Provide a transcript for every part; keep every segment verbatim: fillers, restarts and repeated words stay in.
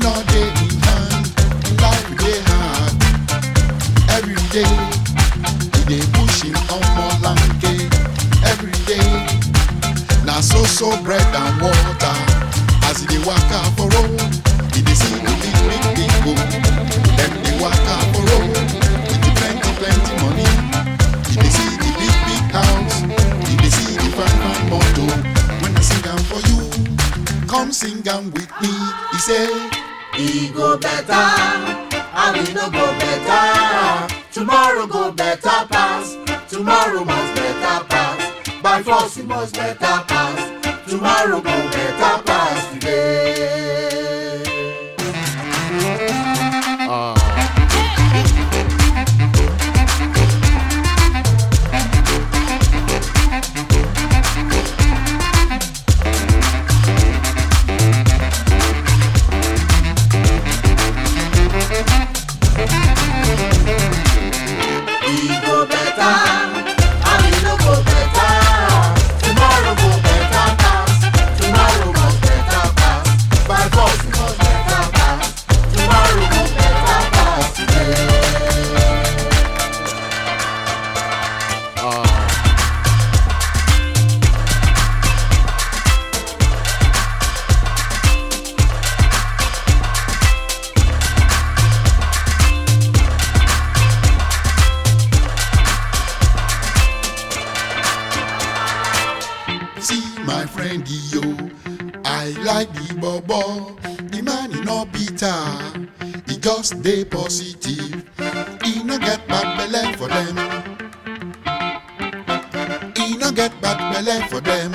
not day in hand, life dey hard. Every day, we dey pushing on more lanke. Every day, na so so bread and water. As they walk out for road, they see the big big big go. Then they walk out for road with the plenty plenty money. They see the big big house, they see the fine fine motor. When I sing am for you, come sing am with me. He say, e go better, and we no go better. Tomorrow go better pass. Tomorrow must better pass. By force we must better pass. Tomorrow go better pass today. ah. E go better, and we no go better. Tomorrow go better pass. Tomorrow must better pass. By force we must better pass. Tomorrow go better pass today. Ah. See my friend yo, I like the bobo. The man he no bitter, he just dey positive. He no get bad belle for them. He no get bad belle for them.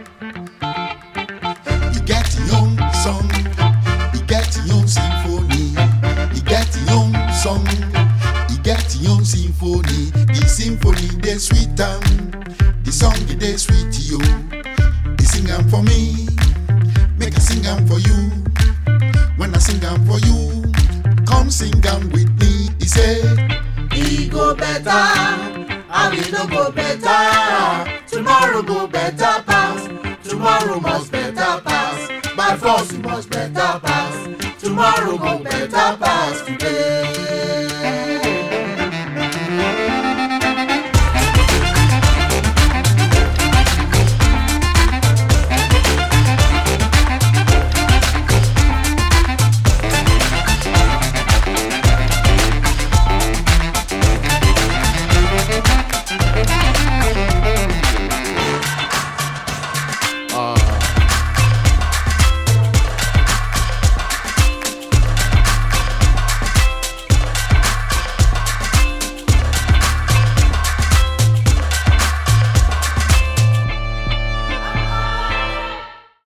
He get his own song, he get his own symphony. He get his own song, he get his own symphony. The symphony dey sweet am, the song e dey sweet yo. He sing am for me, make I sing am for you. When I sing am for you, come sing am with me. He say, E go better, and we no go better. Tomorrow go better pass. Tomorrow must better pass. By force we must better pass. Tomorrow go better pass today.